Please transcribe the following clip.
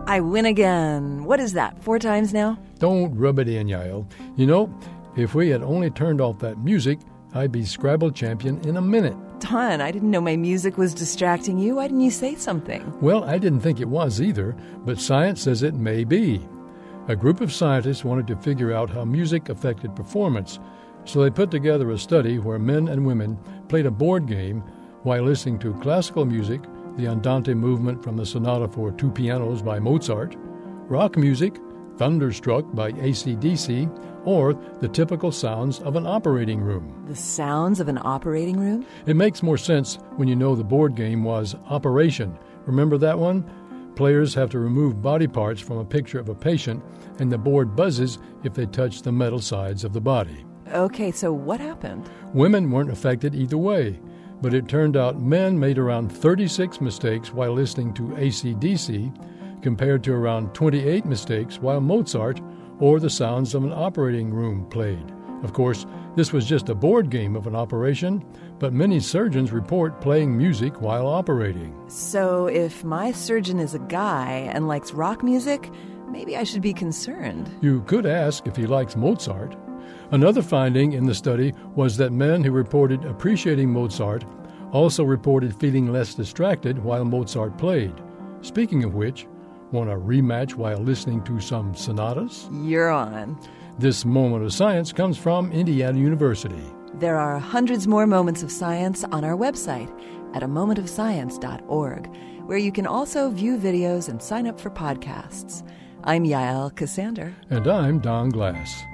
I win again. What is that, 4 times now? Don't rub it in, Yael. You know, if we had only turned off that music, I'd be Scrabble champion in a minute. Don, I didn't know my music was distracting you. Why didn't you say something? Well, I didn't think it was either, but science says it may be. A group of scientists wanted to figure out how music affected performance, so they put together a study where men and women played a board game while listening to classical music, the Andante movement from the Sonata for 2 pianos by Mozart, rock music, Thunderstruck by AC/DC, or the typical sounds of an operating room. The sounds of an operating room? It makes more sense when you know the board game was Operation. Remember that one? Players have to remove body parts from a picture of a patient, and the board buzzes if they touch the metal sides of the body. Okay, so what happened? Women weren't affected either way, but it turned out men made around 36 mistakes while listening to AC/DC, compared to around 28 mistakes while Mozart or the sounds of an operating room played. Of course, this was just a board game of an operation, but many surgeons report playing music while operating. So if my surgeon is a guy and likes rock music, maybe I should be concerned. You could ask if he likes Mozart. Another finding in the study was that men who reported appreciating Mozart also reported feeling less distracted while Mozart played. Speaking of which, want a rematch while listening to some sonatas? You're on. This moment of science comes from Indiana University. There are hundreds more moments of science on our website at amomentofscience.org, where you can also view videos and sign up for podcasts. I'm Yael Cassander. And I'm Don Glass.